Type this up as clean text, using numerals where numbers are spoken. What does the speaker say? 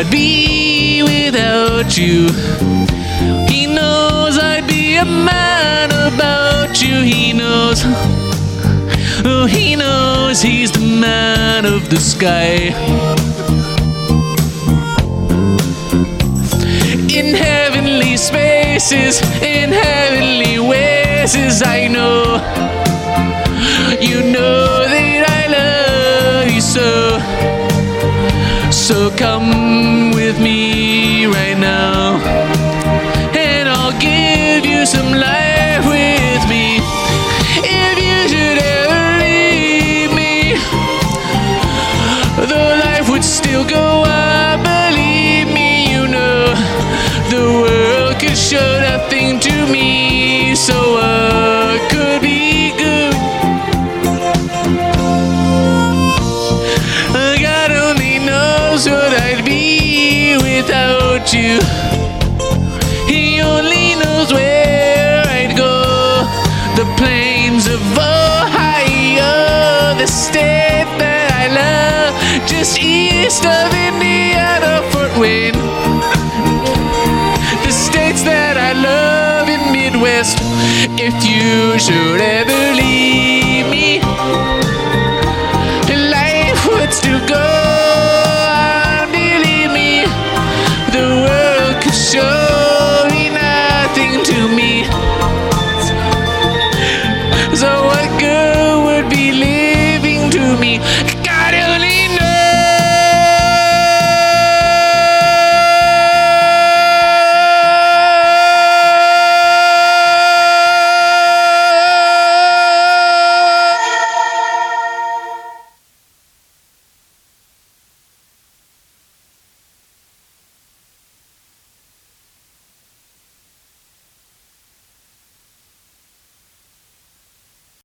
I'd be without you. He knows I'd be a man about you. He knows, oh, he knows he's the man of the sky. In heavenly spaces, in heavenly ways, as I know, you know that I love you so. So come with me right now, and I'll give you some life with me. If you should ever leave me, though life would still go on, believe me, you know, the world could show nothing to me. So what could be good? God only knows what I'd be without you. He only knows where I'd go. The plains of Ohio, the state that I love, just east of Indiana, Fort Wayne. The states that I love in Midwest, if you should ever leave.